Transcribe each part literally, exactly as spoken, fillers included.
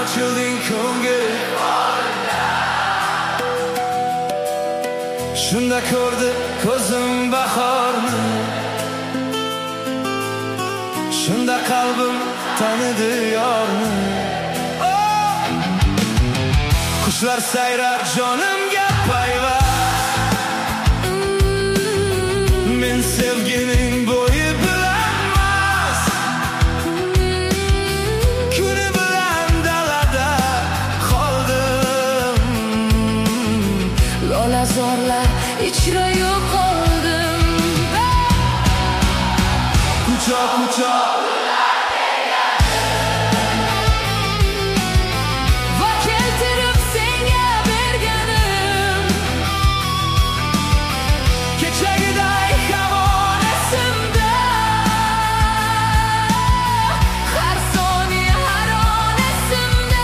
ochilding ko'ngil shunda ko'rdi ko'zim bahorni, shunda qalbim tanidi yorni. Oh! Qushlar sayrar jonimga payvand, men sevgining bo'yi bilanmas, kuni bilan dalada qoldim, lolazorlar ichra yo'qoldim. Quchoq quchoq va keltirib senga berganim, kechagiday hamon esimda, har soniya har on esimda.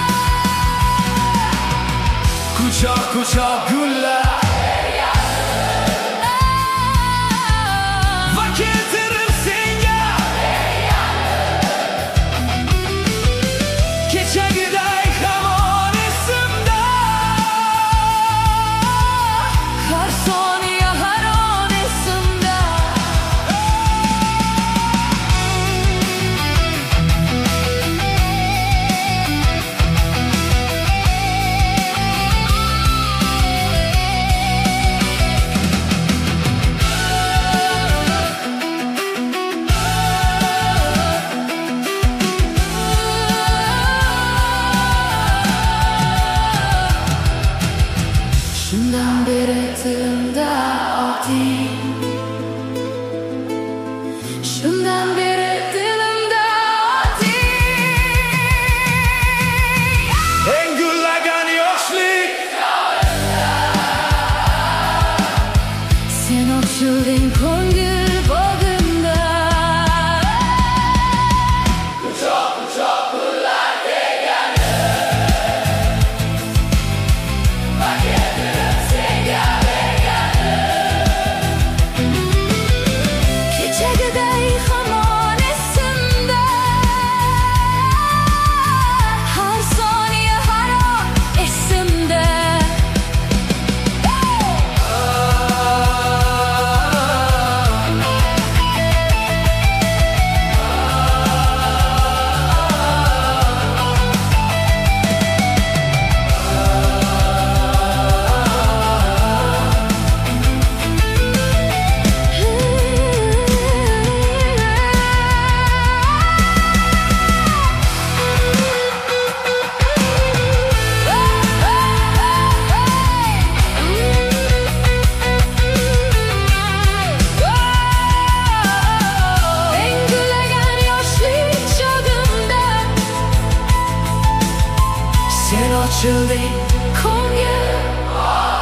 quchoq quchoq gullar va keltirib senga kechagiday hamon esimda, har soniya har on esimda. Shundan beri tilimda oting, shundan beri dilimda oting. eng gullagan yoshlik Sen ochilding ko'ngil bog'imda. quchoq quchoq gullar degani va keltirib senga bergani. Kechagiday hamon esimda, har soniya har on esimda. Sen ochilding Ko'ngil